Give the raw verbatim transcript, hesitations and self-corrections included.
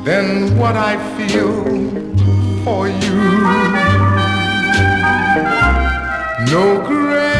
than what I feel for you. No great